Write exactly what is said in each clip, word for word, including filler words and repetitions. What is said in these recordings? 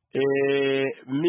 Eh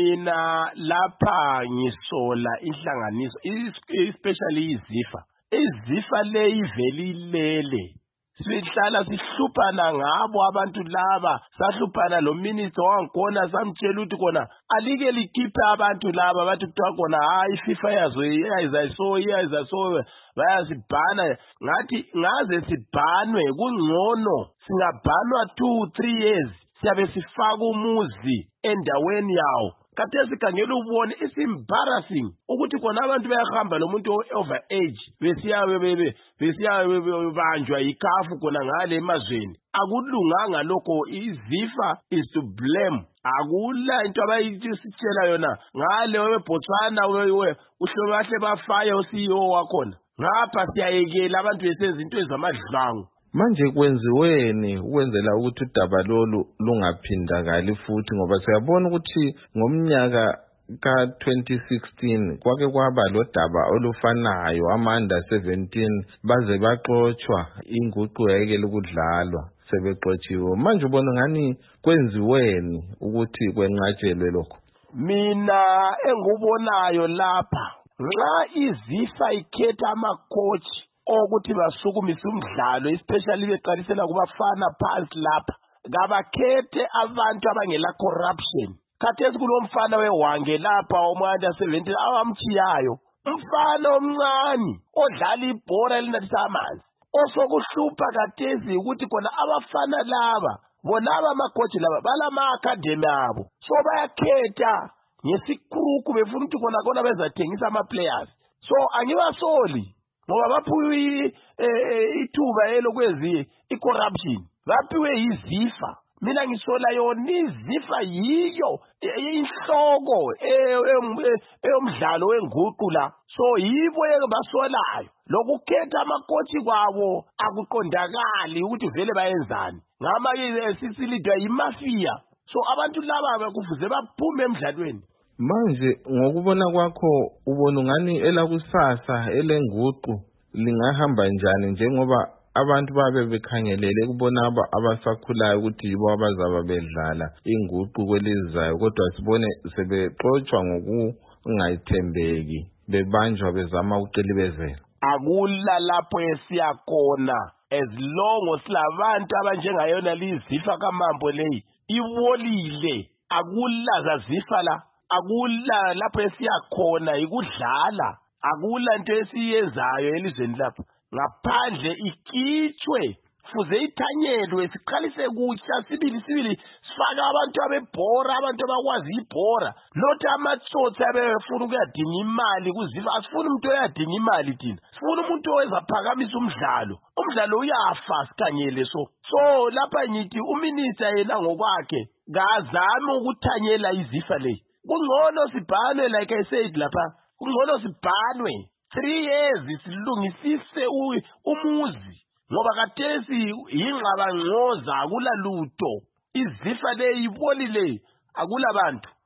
mina lapha ngisola inhlanganiso especially izifa. Izifa le ivelilele. Sihlala sihluphana ngabo abantu laba, sahluphana lo minister wangkhona samtshela ukuthi kona alike likhiphe abantu laba bathi kuthiwa kona hayi FIFA yazo iyayizayiso iyayizaso bayasibhana ngathi ngaze sibhanwe kungcono singabhanwa two three years siyabe sifaka umuzi endaweni yawo. Khathesi sikhangela ubone is embarrassing ukuthi kona abantu bayahamba lo muntu over age besiya bebe besiya banjwa ikhafu kona ngale emazweni. Akulunganga lokho. Izifa is to blame. Akula into abayitshela yona ngale weBotswana wewe uhlobahle bafaya uC E O wakhona. Ngapha siyayekela abantu besenza into ezamadlangu. Manje kwenziweni ukwenzela ukuthi udaba lolu lungaphindakali futhi ngoba siyabona ukuthi ngomnyaka ka twenty sixteen kwake kwaba lo daba olufanayo ama under seventeen baze baxoxwa inguqu yayekela ukudlalwa sebeqotshiwe. Manje ubona ngani kwenziweni ukuthi kwenqatshelwe lokho? Mina engubonayo lapha nxa izifa ikhetha amacoach ukuthi basukumise umdlalo especially beqalisela kubafana phansi lapha kabakhethe abantu abangela corruption. Khathesi kulomfana wewange lapha omanda seventeen awamchiyayo umfana omncane odlala ibhola elinathisa amanzi osokuhlupha khathesi ukuthi khona abafana laba bonaba amacoach laba balama academy abo so bayakhetha ngesikruku befuna ukuthi khona khona bezathengisa ama players. So angibasoli ngoba baphuwe ithuba elokwezi icorruption baphiwe izifa. Mina ngisola yona izifa yiyo inhloko eyomdlalo wenguqu la. So yibo ebasolayo lokukhetha amakochi kwabo akuqondakali ukuthi vele bayenzani ngama sisilidwa imafia. So abantu laba kufuze baphume emdlalweni. Manje ngokubona kwakho ubona ngani elakusasa elenguqu lingahamba njani njengoba abantu babe bekhangelele kubona abasakhulayo ukuthi yibo abazaba bedlala inguqu kwelizayo kodwa sibone sebexoxwa ngokungayithembeki bebanjwa bezama ukuqilibezela? Akula lapho esiyakona as long silabantu abanjengayona lizifa kaMambo leyi iwolile akula zazifa la. Akula lapho esiyakhona ikudlala. Akula into esiyenzayo elizweni lapha ngaphandle ikhitshwe fuze ithanyelwe siqalise kutsha sibili sibili sifaka abantu abebhora abantu abakwazi ibhora not amatsotsi abefuna ukuyadinga imali kuzifa. Asifuni umuntu oyadinga imali thina sifuna umuntu owezaphakamisa umdlalo. Umdlalo uyafa sikhangele. So so lapha ngithi uminister yena ngokwakhe kazame ukuthanyela izifa le. Kungcono sibhanwe like I said lapha. Kungcono sibhanwe three years silungisise umuzi ngoba khathesi ingqabangcoza akula lutho. Izifa le ibolile akula bantu.